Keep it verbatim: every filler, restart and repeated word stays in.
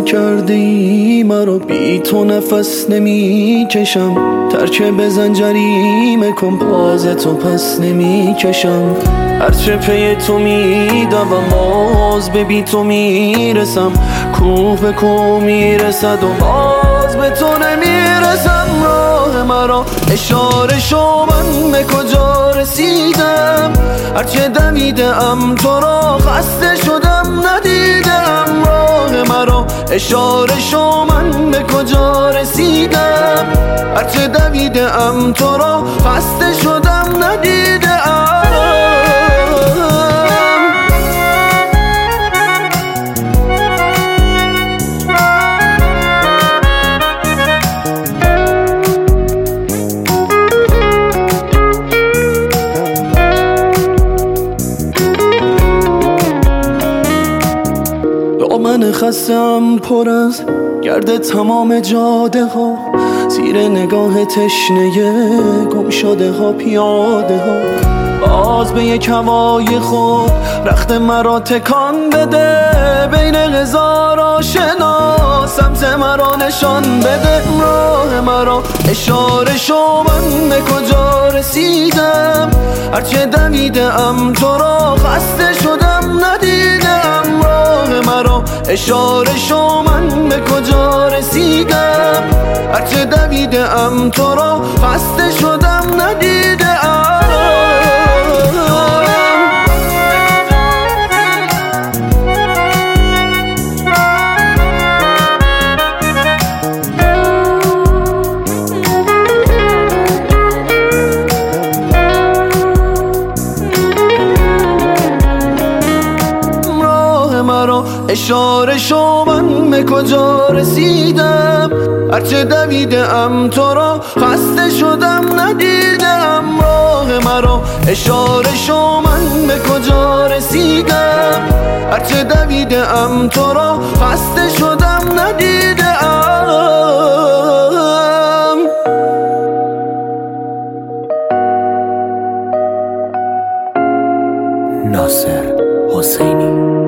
کرده ای مرا، بی تو نفس نمی کشم. ترک بزن جریمه کن، باز تو پس نمی کشم. هرچه پی تو می دوم باز به بی تو می رسم. کوه به کوه می رسد و باز به تو نمی رسم. راه مرا اشاره شو، من به کجا رسیدم. هرچه دویده ام تو را خسته شدم ندیدم. راه مرا اشاره شو، من به کجا رسیدم. هرچه دویده ام تو را خسته شدم ندیدم. من خستم پر از گرد تمام جاده ها، زیر نگاه تشنه گم شده ها پیاده ها. باز به یک هوای خود رخت مرا تکان بده، بین هزار آشنا سمت مرا نشان بده. راه مرا اشاره شو، من به کجا رسیدم. هرچه دویده ام تو را خسته شدم ندیدم. راه مرا اشاره شو، من به کجا رسیدم. هرچه دویده ام تو را خسته شدم ندیدم. اشاره شو، من به کجا رسیدم. هرچه دویده ام تو را خسته شدم ندیدم. راه مرا اشاره شو، من به کجا رسیدم. هرچه دویده ام تو را خسته شدم ندیدم. ناصر حسینی.